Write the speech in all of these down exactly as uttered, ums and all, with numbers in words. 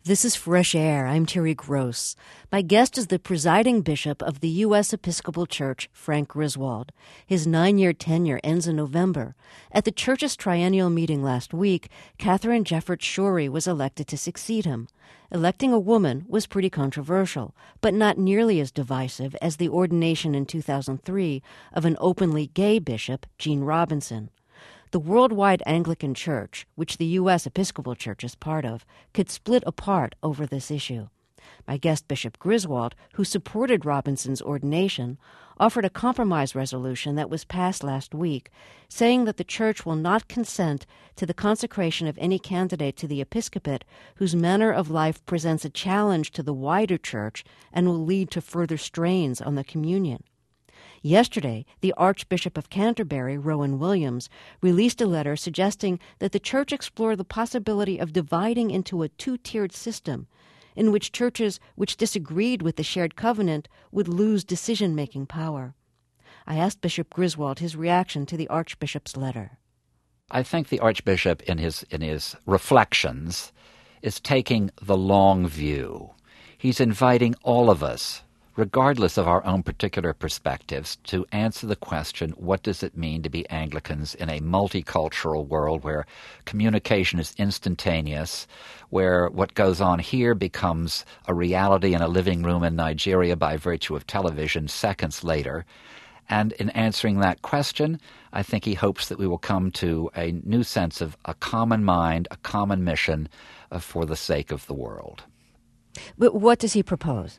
This is Fresh Air. I'm Terry Gross. My guest is the presiding bishop of the U S Episcopal Church, Frank Griswold. His nine-year tenure ends in November. At the church's triennial meeting last week, Catherine Jefferts Schori was elected to succeed him. Electing a woman was pretty controversial, but not nearly as divisive as the ordination in two thousand three of an openly gay bishop, Gene Robinson. The worldwide Anglican Church, which the U S Episcopal Church is part of, could split apart over this issue. My guest, Bishop Griswold, who supported Robinson's ordination, offered a compromise resolution that was passed last week, saying that the Church will not consent to the consecration of any candidate to the episcopate whose manner of life presents a challenge to the wider Church and will lead to further strains on the communion. Yesterday, the Archbishop of Canterbury, Rowan Williams, released a letter suggesting that the Church explore the possibility of dividing into a two-tiered system in which churches which disagreed with the shared covenant would lose decision-making power. I asked Bishop Griswold his reaction to the Archbishop's letter. I think the Archbishop, in his in his reflections, is taking the long view. He's inviting all of us, regardless of our own particular perspectives, to answer the question, what does it mean to be Anglicans in a multicultural world where communication is instantaneous, where what goes on here becomes a reality in a living room in Nigeria by virtue of television seconds later. And in answering that question, I think he hopes that we will come to a new sense of a common mind, a common mission uh, for the sake of the world. But what does he propose?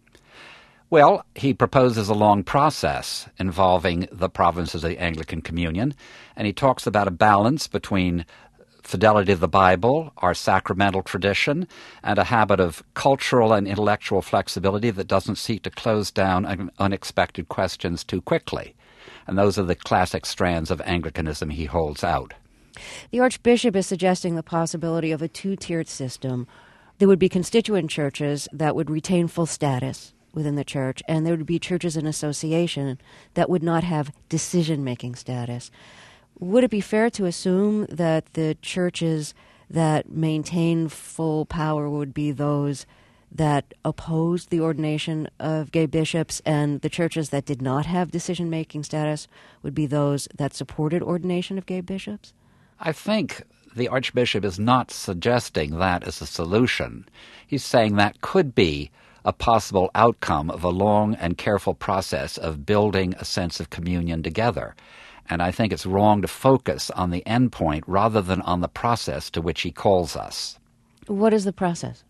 Well, he proposes a long process involving the provinces of the Anglican Communion, and he talks about a balance between fidelity to the Bible, our sacramental tradition, and a habit of cultural and intellectual flexibility that doesn't seek to close down un- unexpected questions too quickly. And those are the classic strands of Anglicanism he holds out. The Archbishop is suggesting the possibility of a two-tiered system. There would be constituent churches that would retain full status within the church, and there would be churches in association that would not have decision-making status. Would it be fair to assume that the churches that maintain full power would be those that opposed the ordination of gay bishops, and the churches that did not have decision-making status would be those that supported ordination of gay bishops? I think the Archbishop is not suggesting that as a solution. He's saying that could be a possible outcome of a long and careful process of building a sense of communion together. And I think it's wrong to focus on the end point rather than on the process to which he calls us. What is the process?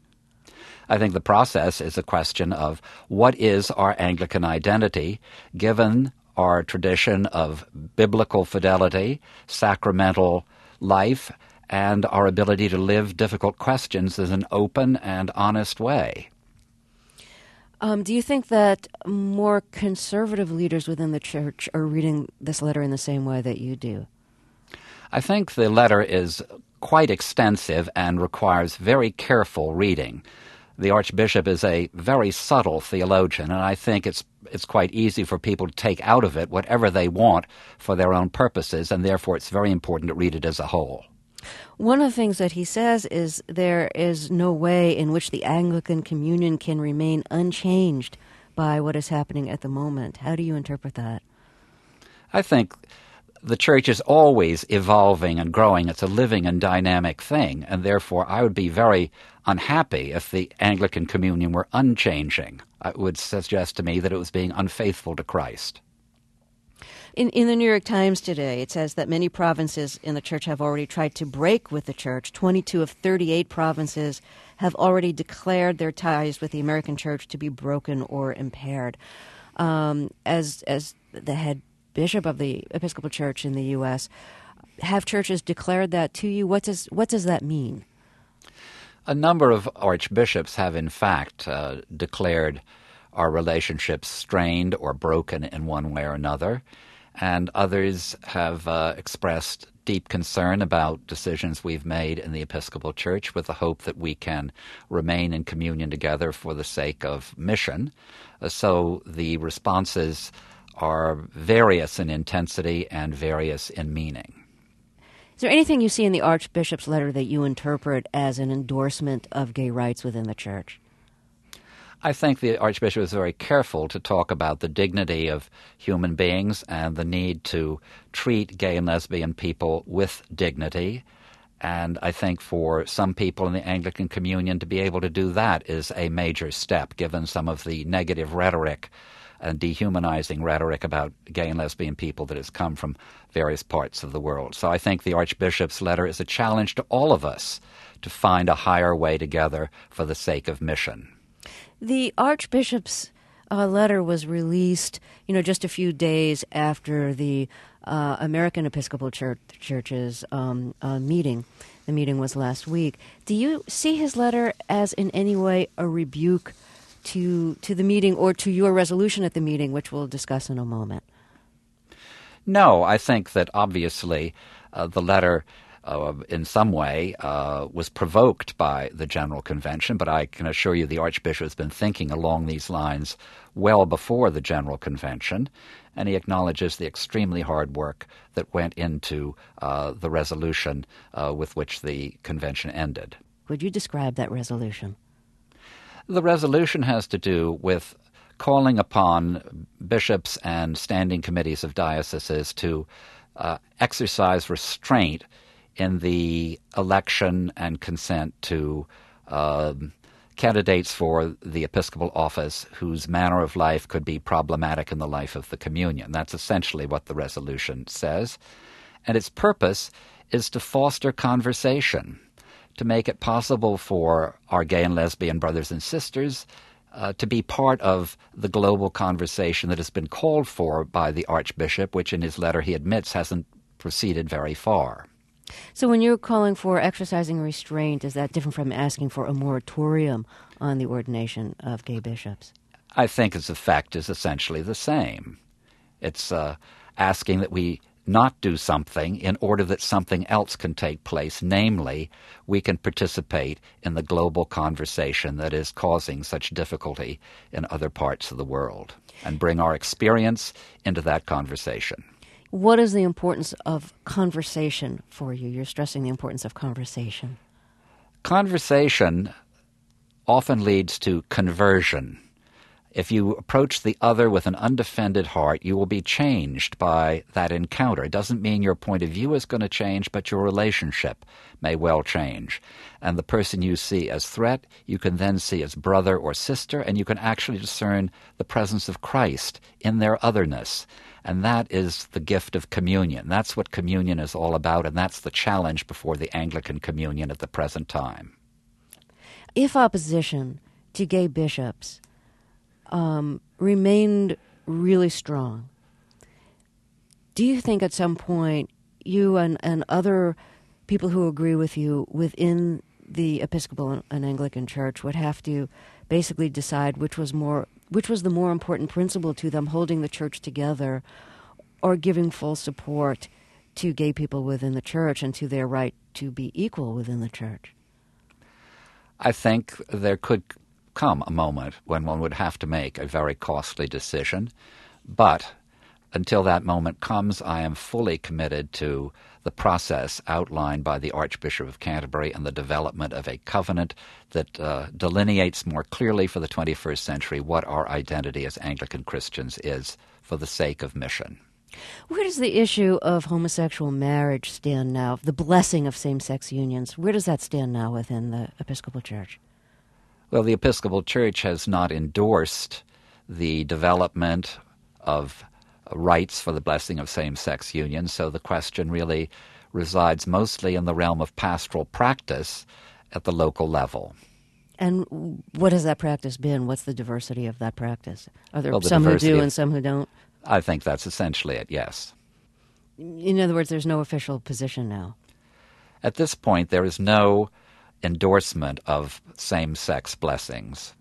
I think the process is a question of what is our Anglican identity, given our tradition of biblical fidelity, sacramental life, and our ability to live difficult questions in an open and honest way. Um, do you think that more conservative leaders within the church are reading this letter in the same way that you do? I think the letter is quite extensive and requires very careful reading. The Archbishop is a very subtle theologian, and I think it's it's quite easy for people to take out of it whatever they want for their own purposes, and therefore it's very important to read it as a whole. One of the things that he says is there is no way in which the Anglican communion can remain unchanged by what is happening at the moment. How do you interpret that? I think the Church is always evolving and growing. It's a living and dynamic thing, and therefore I would be very unhappy if the Anglican communion were unchanging. It would suggest to me that it was being unfaithful to Christ. In, in the New York Times today, it says that many provinces in the church have already tried to break with the church. twenty-two of thirty-eight provinces have already declared their ties with the American church to be broken or impaired. Um, as as the head bishop of the Episcopal Church in the U S, have churches declared that to you? What does what does that mean? A number of archbishops have, in fact, uh, declared our relationships strained or broken in one way or another, and others have uh, expressed deep concern about decisions we've made in the Episcopal Church with the hope that we can remain in communion together for the sake of mission. Uh, so the responses are various in intensity and various in meaning. Is there anything you see in the Archbishop's letter that you interpret as an endorsement of gay rights within the Church? I think the Archbishop is very careful to talk about the dignity of human beings and the need to treat gay and lesbian people with dignity. And I think for some people in the Anglican Communion to be able to do that is a major step, given some of the negative rhetoric and dehumanizing rhetoric about gay and lesbian people that has come from various parts of the world. So I think the Archbishop's letter is a challenge to all of us to find a higher way together for the sake of mission. The Archbishop's uh, letter was released, you know, just a few days after the uh, American Episcopal Church, Church's um, uh, meeting. The meeting was last week. Do you see his letter as in any way a rebuke to to the meeting or to your resolution at the meeting, which we'll discuss in a moment? No, I think that obviously uh, the letter Uh, in some way, uh, was provoked by the General Convention, but I can assure you the Archbishop has been thinking along these lines well before the General Convention, and he acknowledges the extremely hard work that went into uh, the resolution uh, with which the convention ended. Would you describe that resolution? The resolution has to do with calling upon bishops and standing committees of dioceses to uh, exercise restraint in the election and consent to uh, candidates for the episcopal office whose manner of life could be problematic in the life of the communion. That's essentially what the resolution says. And its purpose is to foster conversation, to make it possible for our gay and lesbian brothers and sisters uh, to be part of the global conversation that has been called for by the Archbishop, which in his letter he admits hasn't proceeded very far. So when you're calling for exercising restraint, is that different from asking for a moratorium on the ordination of gay bishops? I think its effect is essentially the same. It's uh, asking that we not do something in order that something else can take place, namely, we can participate in the global conversation that is causing such difficulty in other parts of the world, and bring our experience into that conversation. What is the importance of conversation for you? You're stressing the importance of conversation. Conversation often leads to conversion. If you approach the other with an undefended heart, you will be changed by that encounter. It doesn't mean your point of view is going to change, but your relationship may well change. And the person you see as threat, you can then see as brother or sister, and you can actually discern the presence of Christ in their otherness. And that is the gift of communion. That's what communion is all about, and that's the challenge before the Anglican Communion at the present time. If opposition to gay bishops um, remained really strong, do you think at some point you and, and other people who agree with you within the Episcopal and Anglican Church would have to basically decide which was more which was the more important principle to them, holding the church together or giving full support to gay people within the church and to their right to be equal within the church? I think there could come a moment when one would have to make a very costly decision, but until that moment comes, I am fully committed to the process outlined by the Archbishop of Canterbury and the development of a covenant that uh, delineates more clearly for the twenty-first century what our identity as Anglican Christians is for the sake of mission. Where does the issue of homosexual marriage stand now, the blessing of same-sex unions? Where does that stand now within the Episcopal Church? Well, the Episcopal Church has not endorsed the development of rights for the blessing of same-sex unions, so the question really resides mostly in the realm of pastoral practice at the local level. And what has that practice been? What's the diversity of that practice? Are there well, the some who do of, and some who don't? I think that's essentially it, yes. In other words, there's no official position now. At this point, there is no endorsement of same-sex blessings.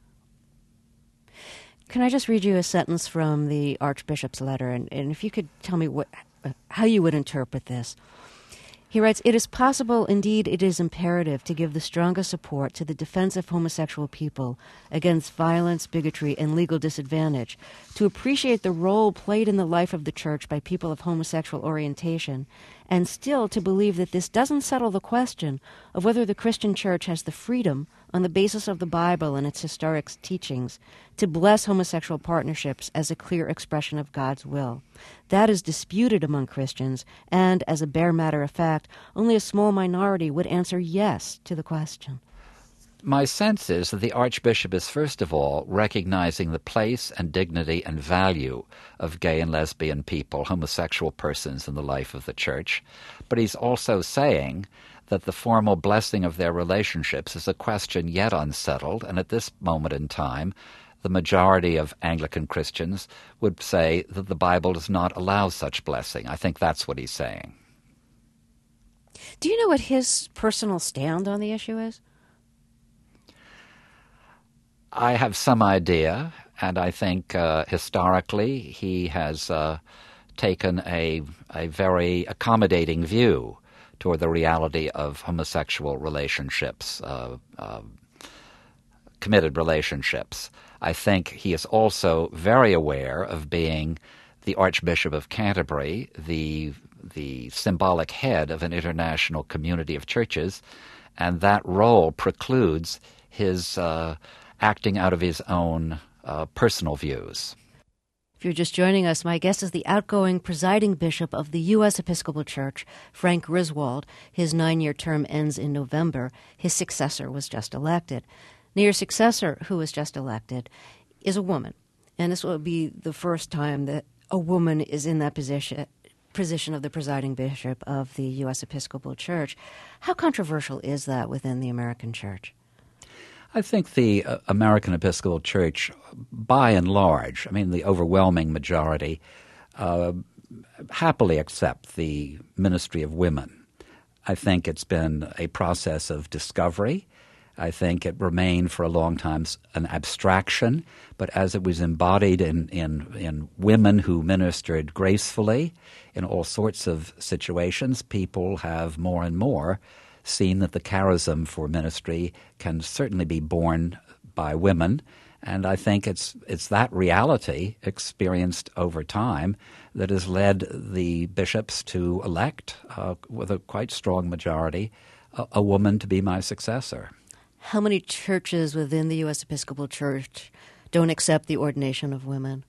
Can I just read you a sentence from the Archbishop's letter, and, and if you could tell me what, uh, how you would interpret this. He writes, "It is possible, indeed it is imperative, to give the strongest support to the defense of homosexual people against violence, bigotry, and legal disadvantage, to appreciate the role played in the life of the Church by people of homosexual orientation, and still to believe that this doesn't settle the question of whether the Christian church has the freedom, on the basis of the Bible and its historic teachings, to bless homosexual partnerships as a clear expression of God's will. That is disputed among Christians, and, as a bare matter of fact, only a small minority would answer yes to the question. My sense is that the Archbishop is, first of all, recognizing the place and dignity and value of gay and lesbian people, homosexual persons in the life of the Church, but he's also saying that the formal blessing of their relationships is a question yet unsettled, and at this moment in time, the majority of Anglican Christians would say that the Bible does not allow such blessing. I think that's what he's saying. Do you know what his personal stand on the issue is? I have some idea, and I think uh, historically he has uh, taken a, a very accommodating view toward the reality of homosexual relationships, uh, uh, committed relationships. I think he is also very aware of being the Archbishop of Canterbury, the the symbolic head of an international community of churches, and that role precludes his uh, acting out of his own uh, personal views. If you're just joining us, my guest is the outgoing presiding bishop of the U S Episcopal Church, Frank Griswold. His nine-year term ends in November. His successor was just elected. Now, your successor, who was just elected, is a woman, and this will be the first time that a woman is in that position position of the presiding bishop of the U S Episcopal Church. How controversial is that within the American Church? I think the uh, American Episcopal Church, by and large, I mean the overwhelming majority, uh, happily accept the ministry of women. I think it's been a process of discovery. I think it remained for a long time an abstraction, but as it was embodied in, in, in women who ministered gracefully in all sorts of situations, people have more and more seen that the charism for ministry can certainly be borne by women, and I think it's it's that reality experienced over time that has led the bishops to elect, uh, with a quite strong majority, a, a woman to be my successor. How many churches within the U S Episcopal Church don't accept the ordination of women?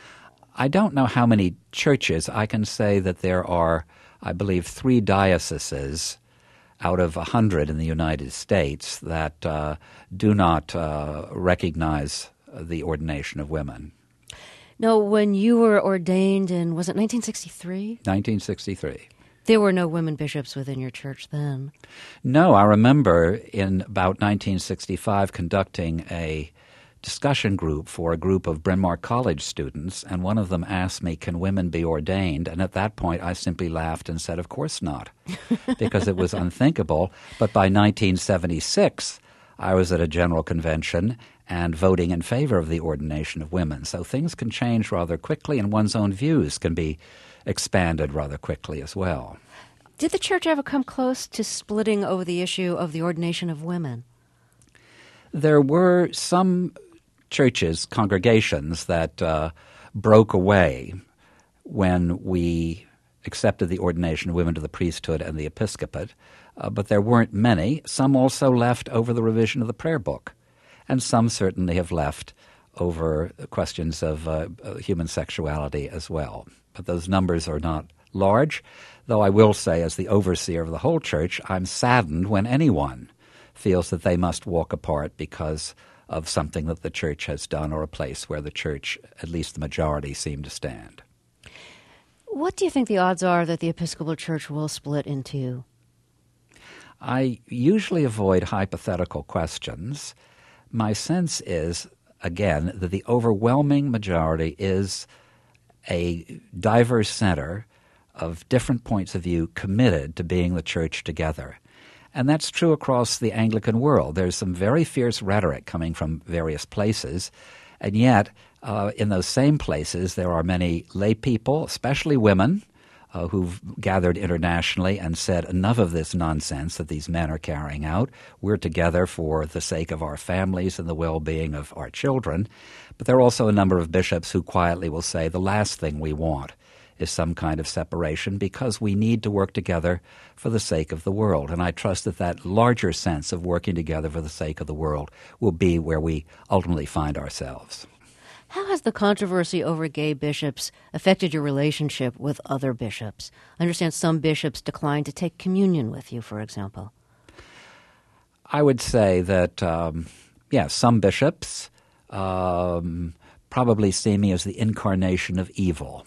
I don't know how many churches. I can say that there are, I believe, three dioceses out of a hundred in the United States that uh, do not uh, recognize the ordination of women. Now, when you were ordained in, was it nineteen sixty-three? nineteen sixty-three. There were no women bishops within your church then. No, I remember in about nineteen sixty-five conducting a discussion group for a group of Bryn Mawr College students, and one of them asked me, can women be ordained? And at that point, I simply laughed and said, of course not, because it was unthinkable. But by nineteen seventy-six, I was at a general convention and voting in favor of the ordination of women. So things can change rather quickly, and one's own views can be expanded rather quickly as well. Did the church ever come close to splitting over the issue of the ordination of women? There were some churches, congregations, that uh, broke away when we accepted the ordination of women to the priesthood and the episcopate, uh, but there weren't many. Some also left over the revision of the prayer book, and some certainly have left over questions of uh, human sexuality as well. But those numbers are not large, though I will say, as the overseer of the whole church, I'm saddened when anyone feels that they must walk apart because of something that the church has done or a place where the church, at least the majority, seem to stand. What do you think the odds are that the Episcopal Church will split in two? I usually avoid hypothetical questions. My sense is, again, that the overwhelming majority is a diverse center of different points of view committed to being the church together. And that's true across the Anglican world. There's some very fierce rhetoric coming from various places, and yet uh, in those same places there are many lay people, especially women, uh, who've gathered internationally and said, enough of this nonsense that these men are carrying out. We're together for the sake of our families and the well-being of our children. But there are also a number of bishops who quietly will say the last thing we want is some kind of separation, because we need to work together for the sake of the world. And I trust that that larger sense of working together for the sake of the world will be where we ultimately find ourselves. How has the controversy over gay bishops affected your relationship with other bishops? I understand some bishops declined to take communion with you, for example. I would say that, um, yeah, some bishops um, probably see me as the incarnation of evil.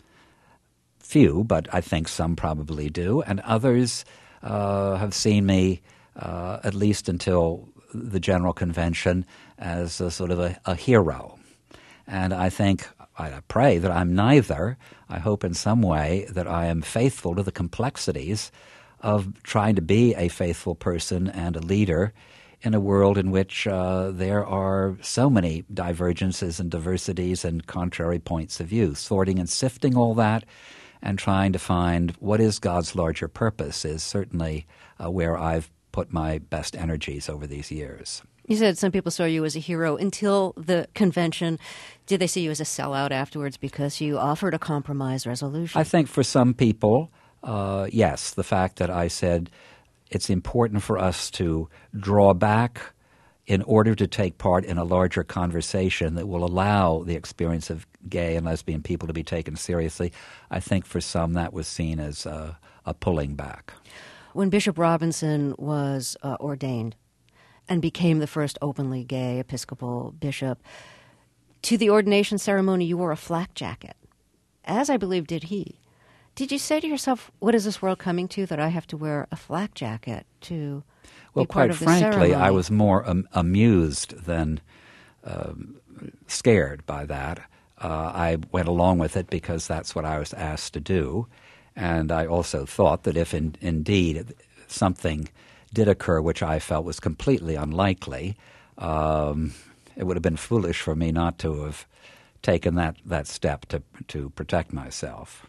Few, but I think some probably do. And others uh, have seen me, uh, at least until the General Convention, as a sort of a, a hero. And I think, I pray that I'm neither. I hope in some way that I am faithful to the complexities of trying to be a faithful person and a leader in a world in which uh, there are so many divergences and diversities and contrary points of view. Sorting and sifting all that and trying to find what is God's larger purpose is certainly uh, where I've put my best energies over these years. You said some people saw you as a hero until the convention. Did they see you as a sellout afterwards because you offered a compromise resolution? I think for some people, uh, yes, the fact that I said it's important for us to draw back in order to take part in a larger conversation that will allow the experience of gay and lesbian people to be taken seriously, I think for some that was seen as a, a pulling back. When Bishop Robinson was uh, ordained and became the first openly gay Episcopal bishop, to the ordination ceremony you wore a flak jacket, as I believe did he. Did you say to yourself, what is this world coming to, that I have to wear a flak jacket to well, be part quite of the frankly, ceremony? I was more um, amused than um, scared by that. Uh, I went along with it because that's what I was asked to do. And I also thought that if in, indeed something did occur which I felt was completely unlikely, um, it would have been foolish for me not to have taken that, that step to to protect myself.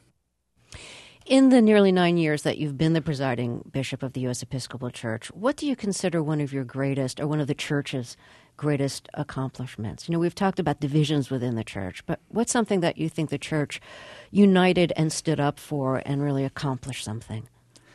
In the nearly nine years that you've been the presiding bishop of the U S Episcopal Church, what do you consider one of your greatest, or one of the Church's greatest accomplishments? You know, we've talked about divisions within the Church, but what's something that you think the Church united and stood up for and really accomplished something?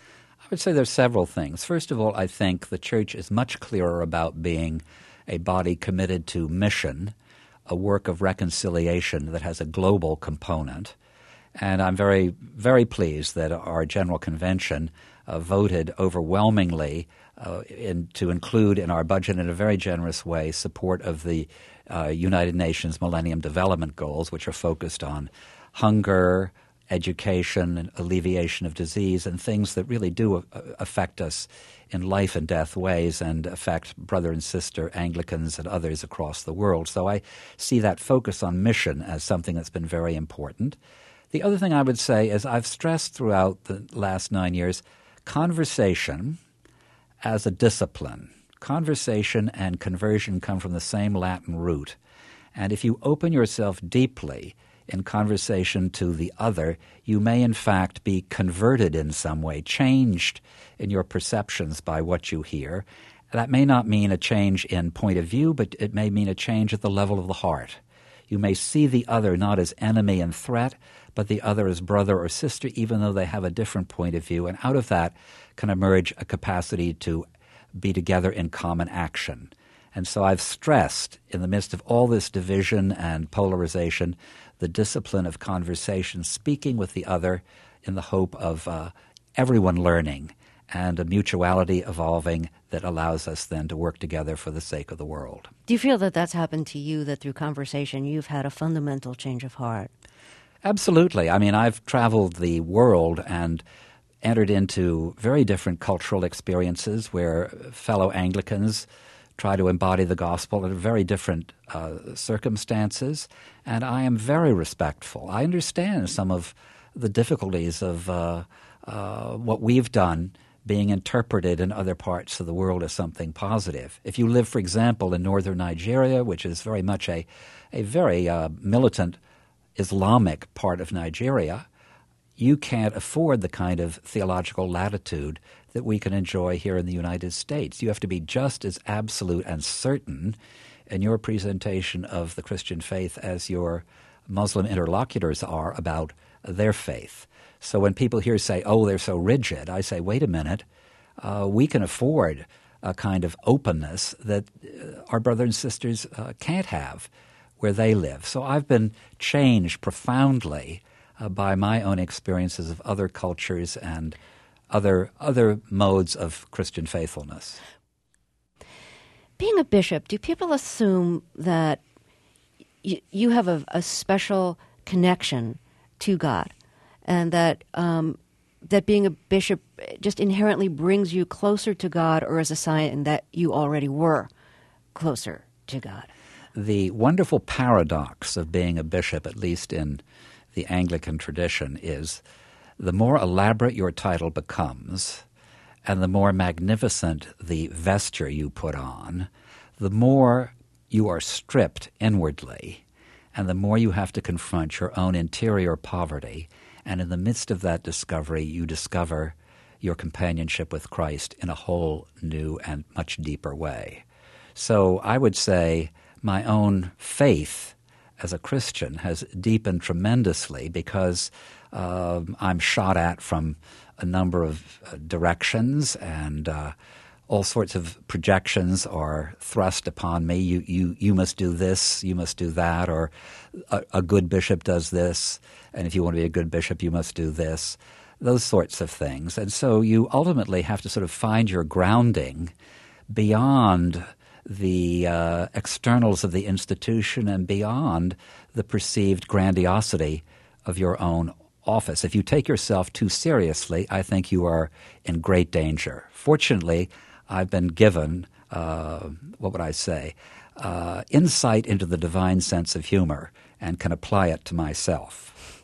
I would say there's several things. First of all, I think the Church is much clearer about being a body committed to mission, a work of reconciliation that has a global component. And I'm very, very pleased that our General Convention uh, voted overwhelmingly uh, in, to include in our budget in a very generous way support of the uh, United Nations Millennium Development Goals, which are focused on hunger, education, and alleviation of disease, and things that really do uh, affect us in life and death ways and affect brother and sister Anglicans and others across the world. So I see that focus on mission as something that's been very important. The other thing I would say is I've stressed throughout the last nine years conversation as a discipline. Conversation and conversion come from the same Latin root. And if you open yourself deeply in conversation to the other, you may in fact be converted in some way, changed in your perceptions by what you hear. That may not mean a change in point of view, but it may mean a change at the level of the heart. You may see the other not as enemy and threat, but the other as brother or sister, even though they have a different point of view. And out of that can emerge a capacity to be together in common action. And so I've stressed, in the midst of all this division and polarization, the discipline of conversation, speaking with the other in the hope of uh, everyone learning and a mutuality evolving that allows us then to work together for the sake of the world. Do you feel that that's happened to you, that through conversation you've had a fundamental change of heart? Absolutely. I mean, I've traveled the world and entered into very different cultural experiences where fellow Anglicans try to embody the gospel in very different uh, circumstances, and I am very respectful. I understand some of the difficulties of uh, uh, what we've done being interpreted in other parts of the world as something positive. If you live, for example, in northern Nigeria, which is very much a, a very uh, militant Islamic part of Nigeria, you can't afford the kind of theological latitude that we can enjoy here in the United States. You have to be just as absolute and certain in your presentation of the Christian faith as your Muslim interlocutors are about their faith. So when people here say, oh, they're so rigid, I say, wait a minute, uh, we can afford a kind of openness that uh, our brothers and sisters uh, can't have where they live. So I've been changed profoundly uh, by my own experiences of other cultures and other other modes of Christian faithfulness. Being a bishop, do people assume that y- you have a, a special connection to God, and that um, that being a bishop just inherently brings you closer to God, or is a sign that you already were closer to God? The wonderful paradox of being a bishop, at least in the Anglican tradition, is the more elaborate your title becomes and the more magnificent the vesture you put on, the more you are stripped inwardly, and the more you have to confront your own interior poverty. And in the midst of that discovery, you discover your companionship with Christ in a whole new and much deeper way. So I would say my own faith as a Christian has deepened tremendously because uh, I'm shot at from a number of uh, directions, and uh, all sorts of projections are thrust upon me. You, you, you must do this, you must do that, or a, a good bishop does this, and if you want to be a good bishop, you must do this, those sorts of things. And so you ultimately have to sort of find your grounding beyond the uh, externals of the institution and beyond the perceived grandiosity of your own office. If you take yourself too seriously, I think you are in great danger. Fortunately, I've been given, uh, what would I say, uh, insight into the divine sense of humor and can apply it to myself.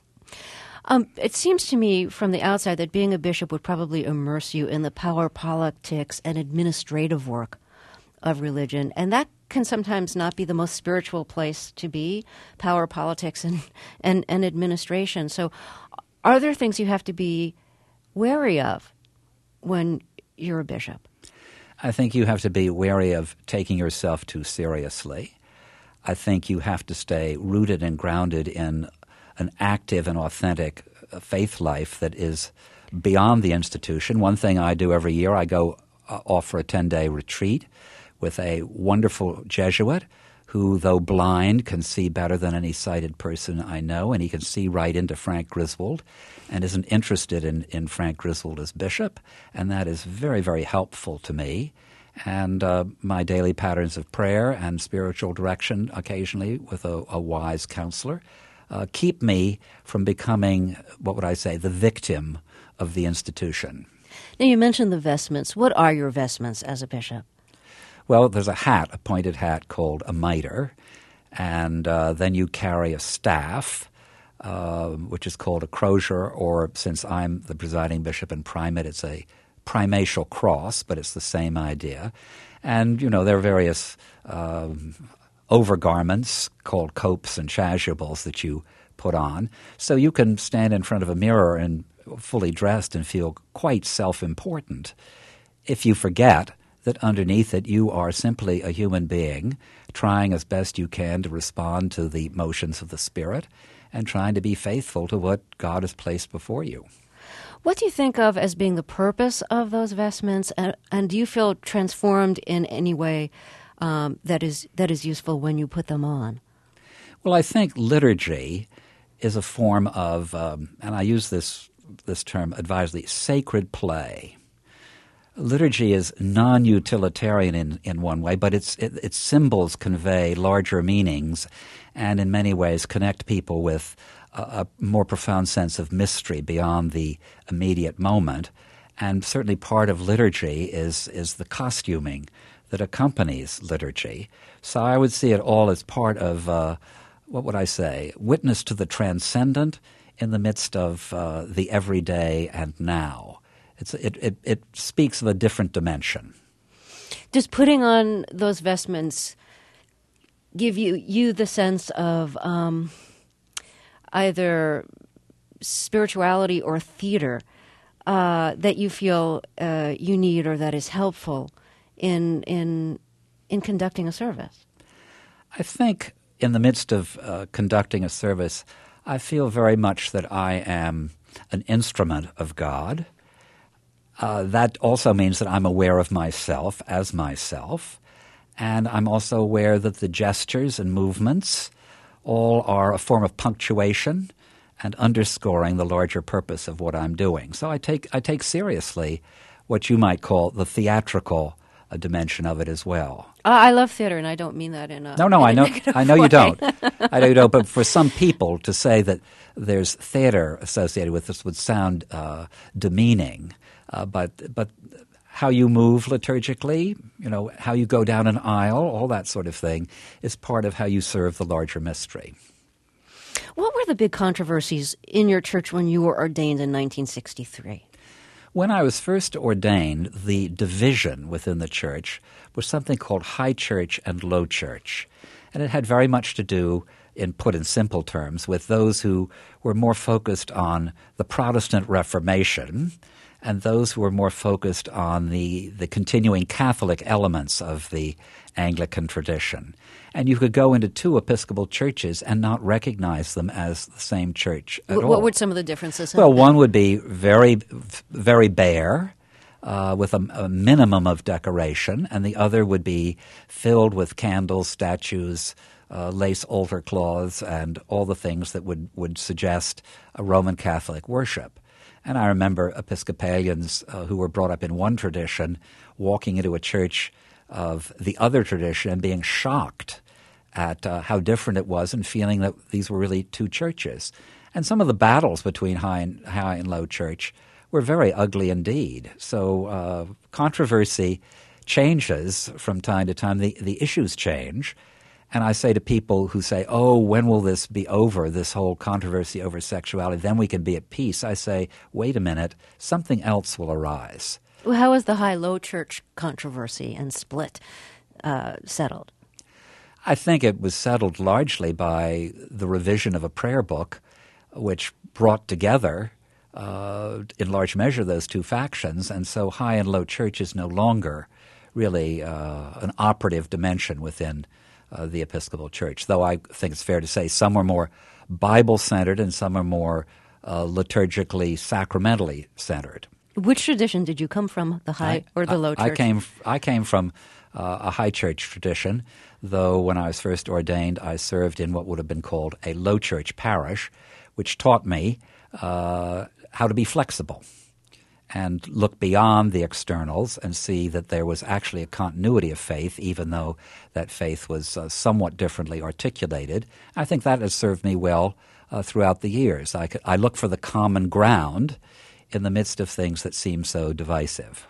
Um, it seems to me from the outside that being a bishop would probably immerse you in the power politics and administrative work of religion, and that can sometimes not be the most spiritual place to be, power politics and, and, and administration. So are there things you have to be wary of when you're a bishop? I think you have to be wary of taking yourself too seriously. I think you have to stay rooted and grounded in an active and authentic faith life that is beyond the institution. One thing I do every year, I go uh, off for a ten-day retreat with a wonderful Jesuit who, though blind, can see better than any sighted person I know, and he can see right into Frank Griswold and isn't interested in, in Frank Griswold as bishop, and that is very, very helpful to me. And uh, my daily patterns of prayer and spiritual direction, occasionally with a, a wise counselor, uh, keep me from becoming, what would I say, the victim of the institution. Now, you mentioned the vestments. What are your vestments as a bishop? Well, there's a hat, a pointed hat called a mitre, and uh, then you carry a staff, uh, which is called a crozier, or since I'm the presiding bishop and primate, it's a primatial cross, but it's the same idea. And, you know, there are various uh, overgarments called copes and chasubles that you put on. So you can stand in front of a mirror and fully dressed and feel quite self-important if you forget that underneath it you are simply a human being trying as best you can to respond to the motions of the Spirit and trying to be faithful to what God has placed before you. What do you think of as being the purpose of those vestments, and, and do you feel transformed in any way um, that is that is useful when you put them on? Well, I think liturgy is a form of, um, and I use this this term advisedly, sacred play. Liturgy is non-utilitarian in, in one way, but its it, its symbols convey larger meanings and in many ways connect people with a, a more profound sense of mystery beyond the immediate moment. And certainly part of liturgy is, is the costuming that accompanies liturgy. So I would see it all as part of, uh, what would I say, witness to the transcendent in the midst of uh, the everyday and now. It's, it, it, it speaks of a different dimension. Does putting on those vestments give you, you the sense of um, either spirituality or theater uh, that you feel uh, you need or that is helpful in in in conducting a service? I think in the midst of uh, conducting a service, I feel very much that I am an instrument of God. Uh, that also means that I'm aware of myself as myself, and I'm also aware that the gestures and movements all are a form of punctuation and underscoring the larger purpose of what I'm doing. So I take I take seriously what you might call the theatrical uh, dimension of it as well. Uh, I love theater, and I don't mean that in a no, no. in I a know, negative I know you way. don't. I know you don't. But for some people to say that there's theater associated with this would sound uh, demeaning. Uh, but but how you move liturgically, you know, how you go down an aisle, all that sort of thing, is part of how you serve the larger mystery. What were the big controversies in your church when you were ordained in nineteen sixty-three? When I was first ordained, the division within the church was something called high church and low church. And it had very much to do, in put in simple terms, with those who were more focused on the Protestant Reformation and those who were more focused on the, the continuing Catholic elements of the Anglican tradition. And you could go into two Episcopal churches and not recognize them as the same church at W- all. What would some of the differences have Well, been? one would be very, very bare, uh, with a, a minimum of decoration, and the other would be filled with candles, statues, uh, lace altar cloths, and all the things that would, would suggest a Roman Catholic worship. And I remember Episcopalians uh, who were brought up in one tradition walking into a church of the other tradition and being shocked at uh, how different it was and feeling that these were really two churches. And some of the battles between high and, high and low church were very ugly indeed. So uh, controversy changes from time to time. The, the issues change. And I say to people who say, oh, when will this be over, this whole controversy over sexuality, then we can be at peace. I say, wait a minute, something else will arise. Well, how was the high-low church controversy and split uh, settled? I think it was settled largely by the revision of a prayer book, which brought together, uh, in large measure, those two factions. And so high and low church is no longer really uh, an operative dimension within uh, the Episcopal Church, though I think it's fair to say some are more Bible-centered and some are more uh, liturgically, sacramentally centered. Which tradition did you come from, the high I, or the low I, church? I came, I came from uh, a high church tradition, though when I was first ordained, I served in what would have been called a low church parish, which taught me uh, how to be flexible and look beyond the externals and see that there was actually a continuity of faith, even though that faith was uh, somewhat differently articulated. I think that has served me well uh, throughout the years. I, could, I look for the common ground in the midst of things that seem so divisive.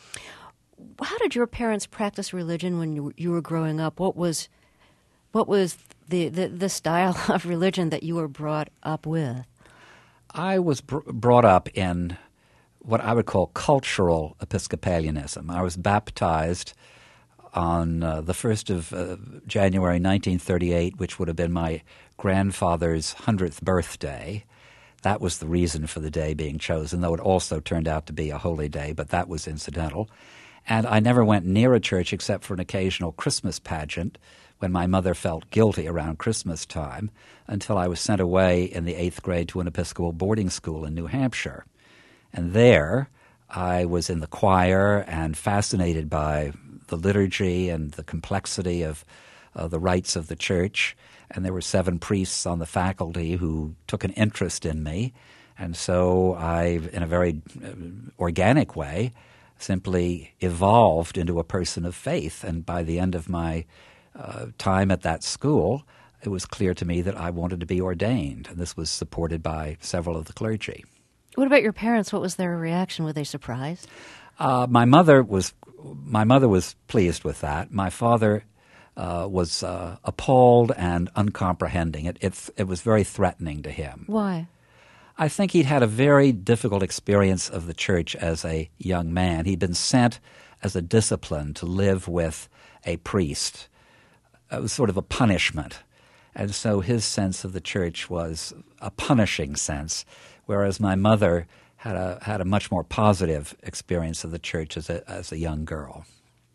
How did your parents practice religion when you, you were growing up? What was what was the, the, the style of religion that you were brought up with? I was br- brought up in what I would call cultural Episcopalianism. I was baptized on uh, the first of uh, January nineteen thirty-eight, which would have been my grandfather's hundredth birthday. That was the reason for the day being chosen, though it also turned out to be a holy day, but that was incidental. And I never went near a church except for an occasional Christmas pageant when my mother felt guilty around Christmas time, until I was sent away in the eighth grade to an Episcopal boarding school in New Hampshire. And there I was in the choir and fascinated by the liturgy and the complexity of uh, the rites of the church. And there were seven priests on the faculty who took an interest in me. And so I, in a very uh, organic way, simply evolved into a person of faith. And by the end of my uh, time at that school, it was clear to me that I wanted to be ordained. And this was supported by several of the clergy. What about your parents? What was their reaction? Were they surprised? Uh, my mother was my mother was pleased with that. My father uh, was uh, appalled and uncomprehending. It, it it was very threatening to him. Why? I think he'd had a very difficult experience of the church as a young man. He'd been sent as a discipline to live with a priest. It was sort of a punishment. And so his sense of the church was a punishing sense, whereas my mother had a had a much more positive experience of the church as a as a young girl.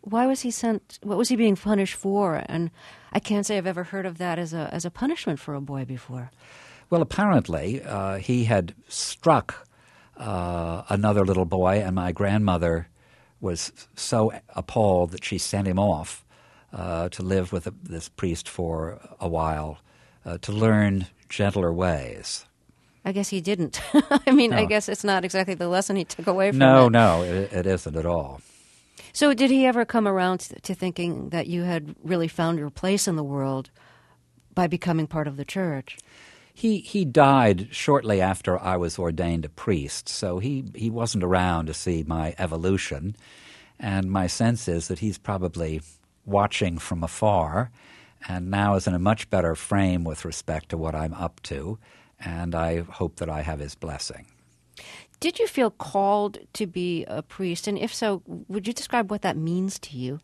Why was he sent? What was he being punished for? And I can't say I've ever heard of that as a as a punishment for a boy before. Well, apparently uh, he had struck uh, another little boy, and my grandmother was so appalled that she sent him off uh, to live with a, this priest for a while uh, to learn gentler ways. I guess he didn't. I mean, No. I guess it's not exactly the lesson he took away from No, it. no, it, it isn't at all. So did he ever come around to, to thinking that you had really found your place in the world by becoming part of the church? He he died shortly after I was ordained a priest, so he, he wasn't around to see my evolution. And my sense is that he's probably watching from afar and now is in a much better frame with respect to what I'm up to, and I hope that I have his blessing. Did you feel called to be a priest? And if so, would you describe what that means to you?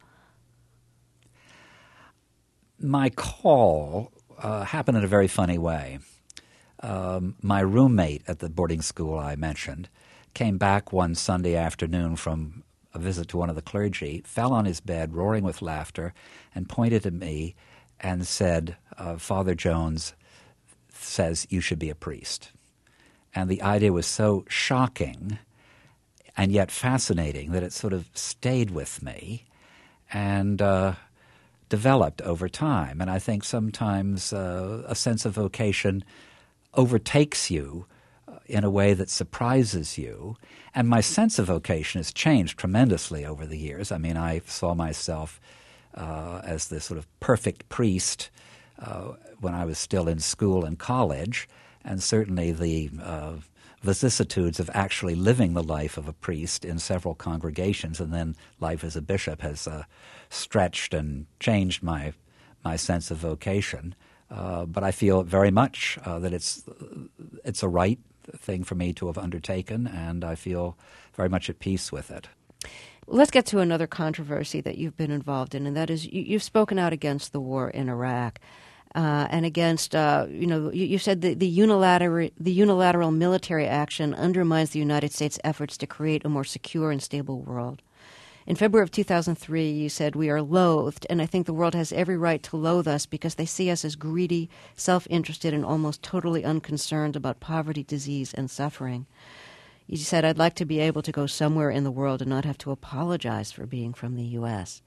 My call uh, happened in a very funny way. Um, my roommate at the boarding school I mentioned came back one Sunday afternoon from a visit to one of the clergy, fell on his bed roaring with laughter, and pointed at me and said, uh, Father Jones says you should be a priest. And the idea was so shocking and yet fascinating that it sort of stayed with me and uh, developed over time. And I think sometimes uh, a sense of vocation overtakes you in a way that surprises you. And my sense of vocation has changed tremendously over the years. I mean, I saw myself uh, as the sort of perfect priest uh, when I was still in school and college, and certainly the uh, vicissitudes of actually living the life of a priest in several congregations, and then life as a bishop has uh, stretched and changed my my sense of vocation. Uh, but I feel very much uh, that it's it's a right thing for me to have undertaken, and I feel very much at peace with it. Let's get to another controversy that you've been involved in, and that is you, you've spoken out against the war in Iraq uh, and against, uh, you know, you, you said the, the, unilateral, the unilateral military action undermines the United States' efforts to create a more secure and stable world. In February of two thousand three, you said, we are loathed, and I think the world has every right to loathe us because they see us as greedy, self-interested, and almost totally unconcerned about poverty, disease, and suffering. You said, I'd like to be able to go somewhere in the world and not have to apologize for being from the U S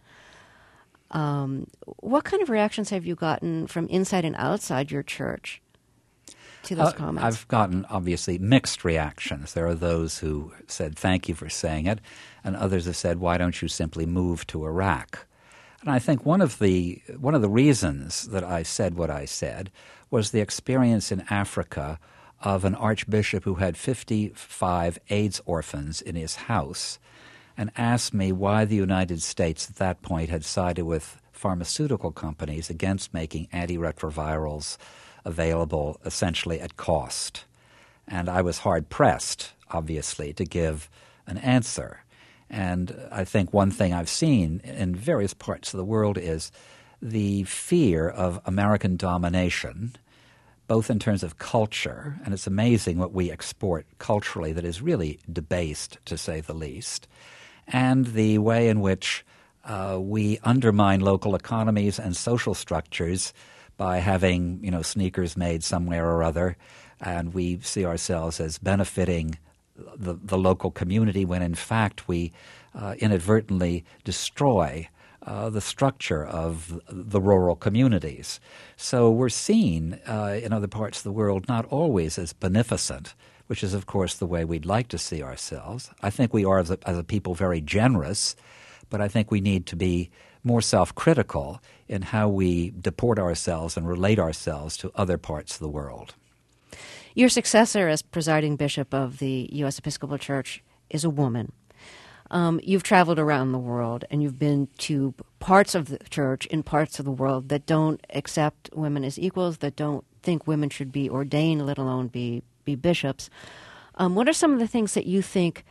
Um, what kind of reactions have you gotten from inside and outside your church to those uh, comments? I've gotten, obviously, mixed reactions. There are those who said, thank you for saying it, and others have said, why don't you simply move to Iraq? And I think one of the one of the reasons that I said what I said was the experience in Africa of an archbishop who had fifty-five AIDS orphans in his house and asked me why the United States at that point had sided with pharmaceutical companies against making antiretrovirals available essentially at cost. And I was hard-pressed, obviously, to give an answer. And I think one thing I've seen in various parts of the world is the fear of American domination, both in terms of culture, and it's amazing what we export culturally that is really debased, to say the least, and the way in which uh, we undermine local economies and social structures by having, you know, sneakers made somewhere or other, and we see ourselves as benefiting the, the local community when in fact we uh, inadvertently destroy uh, the structure of the rural communities. So we're seen uh, in other parts of the world not always as beneficent, which is of course the way we'd like to see ourselves. I think we are as a, as a people very generous, but I think we need to be more self-critical in how we deport ourselves and relate ourselves to other parts of the world. Your successor as presiding bishop of the U S Episcopal Church is a woman. Um, you've traveled around the world, and you've been to parts of the church in parts of the world that don't accept women as equals, that don't think women should be ordained, let alone be, be bishops. Um, what are some of the things that you think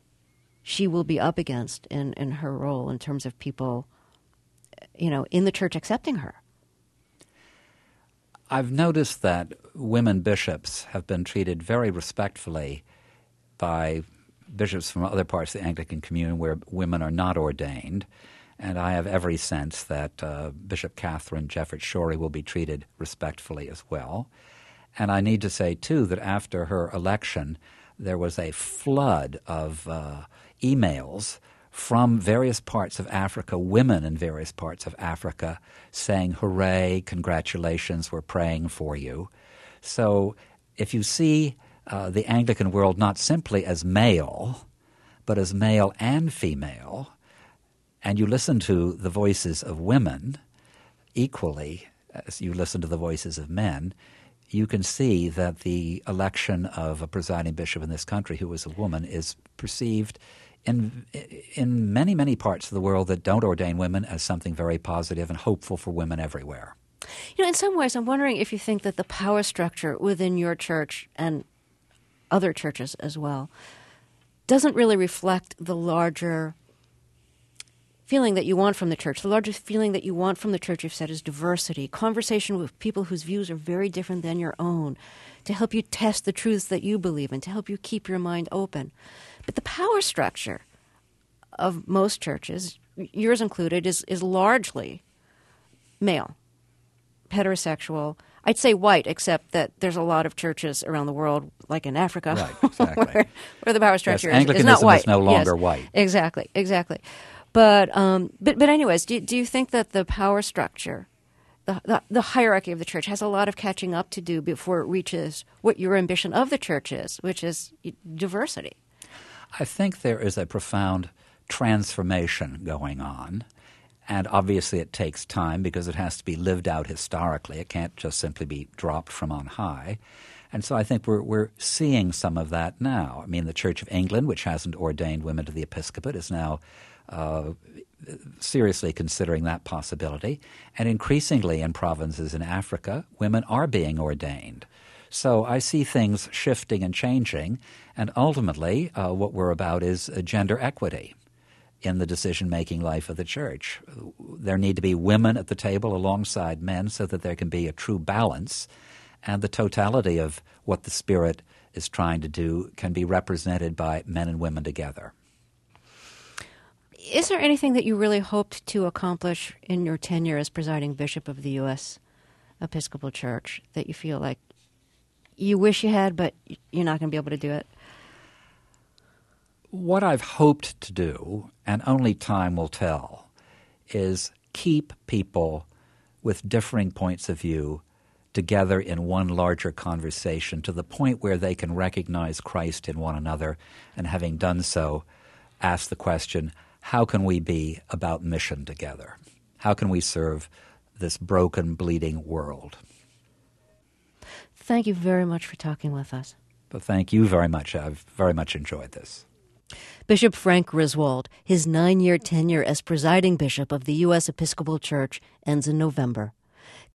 she will be up against in, in her role in terms of people, you know, in the church accepting her? I've noticed that women bishops have been treated very respectfully by bishops from other parts of the Anglican Communion where women are not ordained. And I have every sense that uh, Bishop Catherine Jefferts Schori will be treated respectfully as well. And I need to say, too, that after her election, there was a flood of uh, emails from various parts of Africa, women in various parts of Africa, saying, hooray, congratulations, we're praying for you. So if you see uh, the Anglican world not simply as male, but as male and female, and you listen to the voices of women equally as you listen to the voices of men, you can see that the election of a presiding bishop in this country who is a woman is perceived in in many, many parts of the world that don't ordain women as something very positive and hopeful for women everywhere. You know, in some ways, I'm wondering if you think that the power structure within your church and other churches as well doesn't really reflect the larger feeling that you want from the church. The largest feeling that you want from the church, you've said, is diversity, conversation with people whose views are very different than your own, to help you test the truths that you believe in, to help you keep your mind open. But the power structure of most churches, yours included, is, is largely male, heterosexual. I'd say white, except that there's a lot of churches around the world, like in Africa, right, exactly. where, where the power structure yes, is, is not white. Anglicanism is no longer yes, white. Exactly, exactly. But um, but but anyways, do do you think that the power structure, the, the the hierarchy of the church, has a lot of catching up to do before it reaches what your ambition of the church is, which is diversity? I think there is a profound transformation going on, and obviously it takes time because it has to be lived out historically. It can't just simply be dropped from on high. And so I think we're we're seeing some of that now. I mean, the Church of England, which hasn't ordained women to the episcopate, is now uh, seriously considering that possibility. And increasingly in provinces in Africa, women are being ordained. So I see things shifting and changing, and ultimately uh, what we're about is uh, gender equity in the decision-making life of the church. There need to be women at the table alongside men so that there can be a true balance, and the totality of what the Spirit is trying to do can be represented by men and women together. Is there anything that you really hoped to accomplish in your tenure as presiding bishop of the U S Episcopal Church that you feel like you wish you had, but you're not going to be able to do it? What I've hoped to do, and only time will tell, is keep people with differing points of view together in one larger conversation to the point where they can recognize Christ in one another, and having done so, ask the question, how can we be about mission together? How can we serve this broken, bleeding world? Thank you very much for talking with us. But thank you very much. I've very much enjoyed this. Bishop Frank Griswold, his nine-year tenure as presiding bishop of the U S Episcopal Church ends in November.